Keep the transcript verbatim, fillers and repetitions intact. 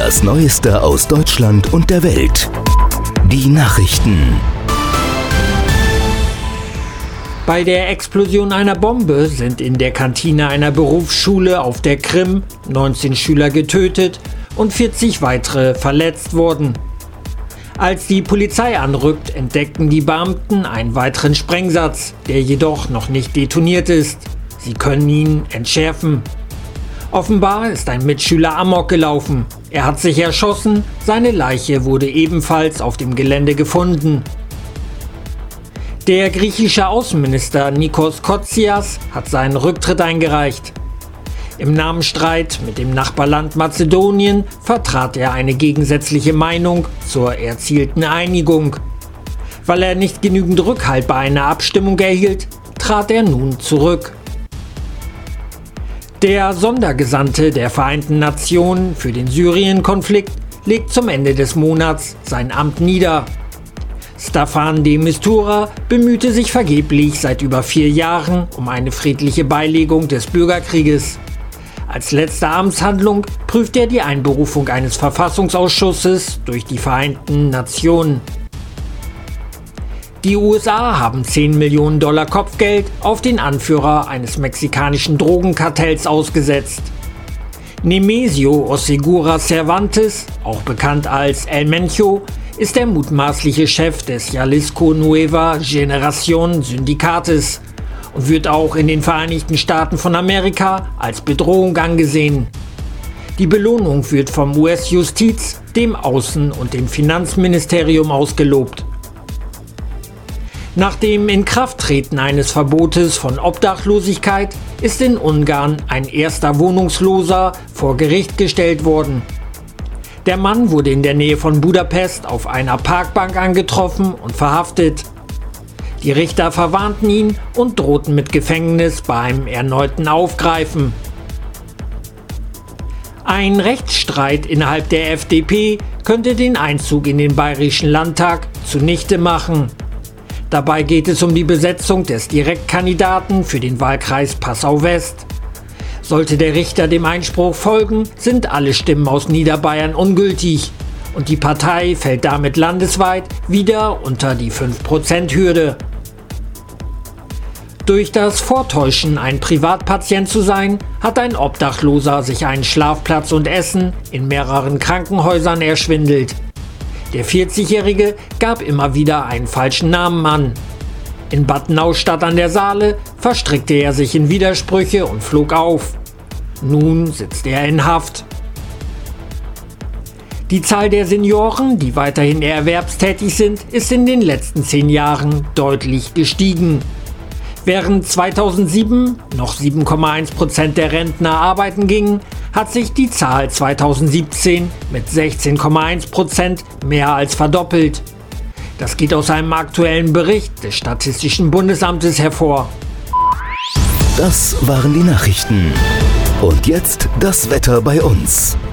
Das Neueste aus Deutschland und der Welt. Die Nachrichten. Bei der Explosion einer Bombe sind in der Kantine einer Berufsschule auf der Krim neunzehn Schüler getötet und vierzig weitere verletzt worden. Als die Polizei anrückt, entdeckten die Beamten einen weiteren Sprengsatz, der jedoch noch nicht detoniert ist. Sie können ihn entschärfen. Offenbar ist ein Mitschüler amok gelaufen. Er hat sich erschossen, seine Leiche wurde ebenfalls auf dem Gelände gefunden. Der griechische Außenminister Nikos Kotzias hat seinen Rücktritt eingereicht. Im Namenstreit mit dem Nachbarland Mazedonien vertrat er eine gegensätzliche Meinung zur erzielten Einigung. Weil er nicht genügend Rückhalt bei einer Abstimmung erhielt, trat er nun zurück. Der Sondergesandte der Vereinten Nationen für den Syrien-Konflikt legt zum Ende des Monats sein Amt nieder. Staffan de Mistura bemühte sich vergeblich seit über vier Jahren um eine friedliche Beilegung des Bürgerkrieges. Als letzte Amtshandlung prüft er die Einberufung eines Verfassungsausschusses durch die Vereinten Nationen. Die U S A haben zehn Millionen Dollar Kopfgeld auf den Anführer eines mexikanischen Drogenkartells ausgesetzt. Nemesio Osegura Cervantes, auch bekannt als El Mencho, ist der mutmaßliche Chef des Jalisco Nueva Generación Syndikates und wird auch in den Vereinigten Staaten von Amerika als Bedrohung angesehen. Die Belohnung wird vom U S-Justiz, dem Außen- und dem Finanzministerium ausgelobt. Nach dem Inkrafttreten eines Verbotes von Obdachlosigkeit ist in Ungarn ein erster Wohnungsloser vor Gericht gestellt worden. Der Mann wurde in der Nähe von Budapest auf einer Parkbank angetroffen und verhaftet. Die Richter verwarnten ihn und drohten mit Gefängnis beim erneuten Aufgreifen. Ein Rechtsstreit innerhalb der F D P könnte den Einzug in den Bayerischen Landtag zunichte machen. Dabei geht es um die Besetzung des Direktkandidaten für den Wahlkreis Passau-West. Sollte der Richter dem Einspruch folgen, sind alle Stimmen aus Niederbayern ungültig und die Partei fällt damit landesweit wieder unter die fünf Prozent Hürde. Durch das Vortäuschen, ein Privatpatient zu sein, hat ein Obdachloser sich einen Schlafplatz und Essen in mehreren Krankenhäusern erschwindelt. Der vierzigjährige gab immer wieder einen falschen Namen an. In Bad Naustadt an der Saale verstrickte er sich in Widersprüche und flog auf. Nun sitzt er in Haft. Die Zahl der Senioren, die weiterhin erwerbstätig sind, ist in den letzten zehn Jahren deutlich gestiegen. Während zweitausendsieben noch sieben Komma eins Prozent der Rentner arbeiten gingen, hat sich die Zahl zweitausendsiebzehn mit sechzehn Komma eins Prozent mehr als verdoppelt. Das geht aus einem aktuellen Bericht des Statistischen Bundesamtes hervor. Das waren die Nachrichten. Und jetzt das Wetter bei uns.